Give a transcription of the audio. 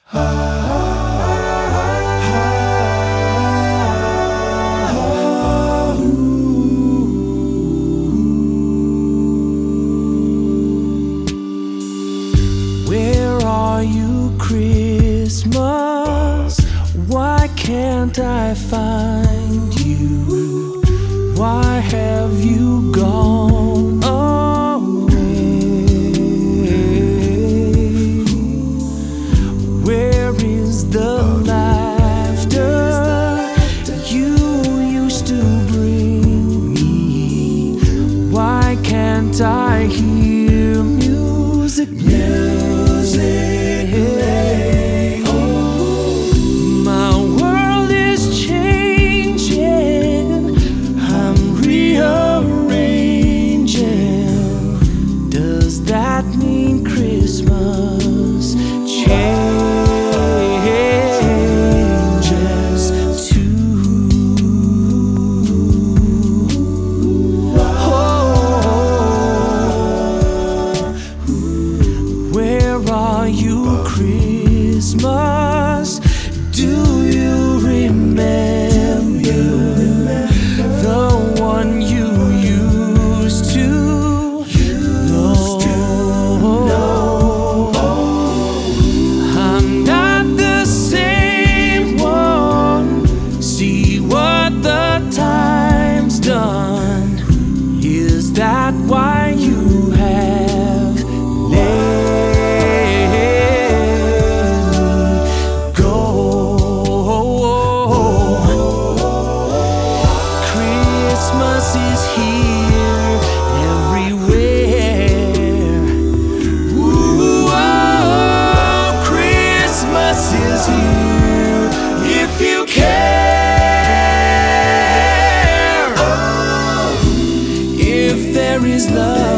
Where are you, Christmas? Why can't I find you? Why have you gone away? Where is the laughter you used to bring me? Why can't I hear music now? My world is changing, I'm rearranging. Does that mean Christmas changes too? Where are you, Christmas? Do you remember the one you used to know? I'm not the same one. See what the time's done. Is that why you have let Christmas is here everywhere. Ooh, oh, Christmas is here if you care. If there is love